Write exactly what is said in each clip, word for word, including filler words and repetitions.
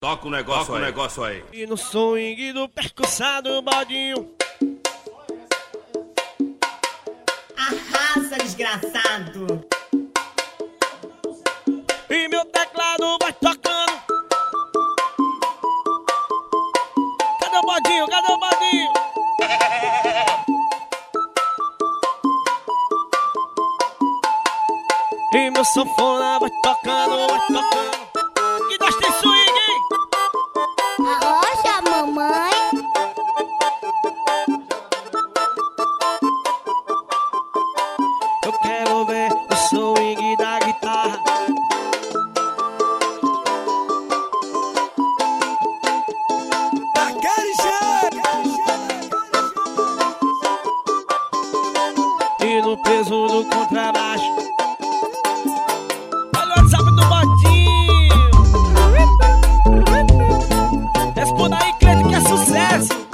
Toca o negócio, Toca aí. negócio aí. E no swing do percussado bodinho. Arrasa, desgraçado. E meu teclado vai tocando. Cadê o bodinho? Cadê o bodinho? E meu sanfona vai tocando, vai tocando. Que nós tem swing, hein? Arrocha, mamãe. Eu quero ver o swing da guitarra. Daquele jeito. E no peso do contrabaixo. Olha o WhatsApp do bodinho. Responda aí, crente, que é sucesso.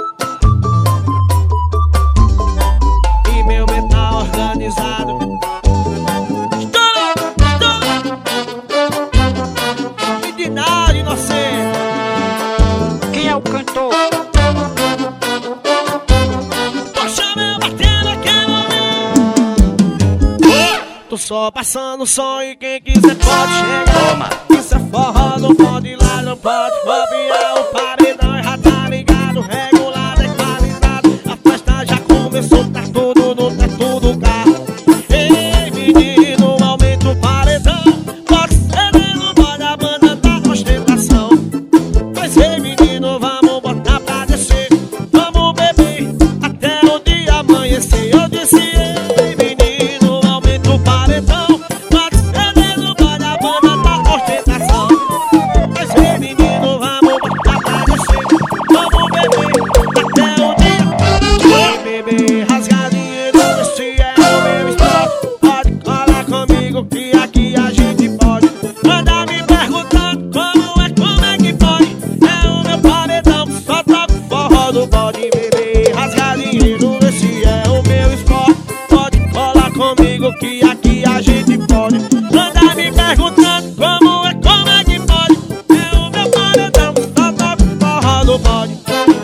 E meu metal organizado. Estoura, estoura. E de nada, inocente. Quem é o cantor? Poxa, meu batendo aqui no Tô só passando som e quem quiser pode chegar. Toma. Isso é forró, não pode ir lá, não pode bobear. O paredão já tá ligado, regulado, equalizado. A festa já começou, tá tudo no teto do carro. Ei, menino, aumenta o paredão. Pode ser, não pode, a banda da ostentação. Mas ei, menino, vamos botar pra descer. Vamos beber até o dia amanhecer. Eu disse, ei, menino, aumenta o paredão. Pode ser, não pode, a banda da ostentação. Mas ei, menino, vamos botar pra descer. Vamos beber até o dia. Vem beber rasgadinho, esse é o meu esporte. Pode colar comigo que aqui a gente pode. Manda me perguntando como é, como é que pode. É o meu paredão, só toca o forró do bode. Beber rasgadinho, esse é o meu esporte. Pode colar comigo que aqui a gente pode. Manda me perguntando como é, como é que pode. É o meu paredão, só toca o forró do bode.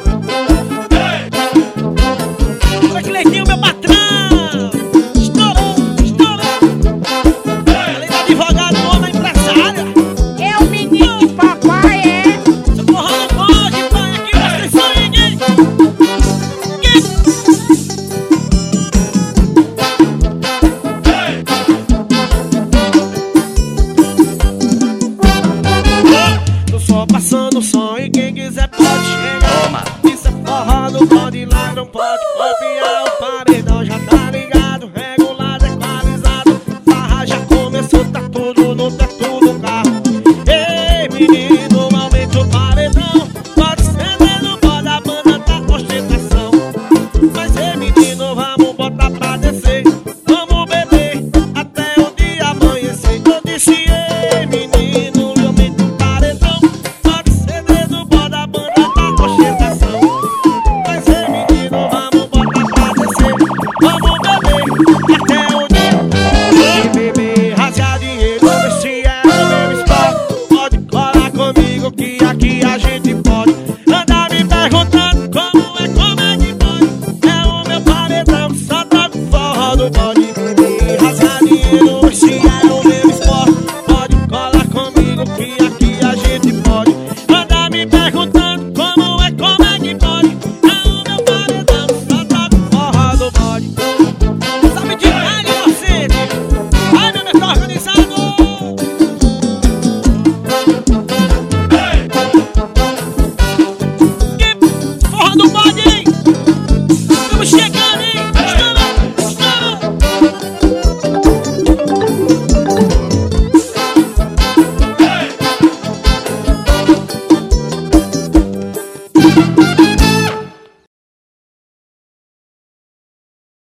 Olha que leitinho, meu patrão. Estourou, estourou. Além de advogado, homem empresário. É o menino que papai é. Seu forró não pode, pai, aqui nós tem swing. Tô só passando som e quem quiser pode chegar. Toma. Isso é forró, não pode ir lá, não pode copiar. O paredão já tá ligado, regulado, equalizado. Farra já começou, tá tudo no teto do carro. Ei, menino, aumenta o paredão.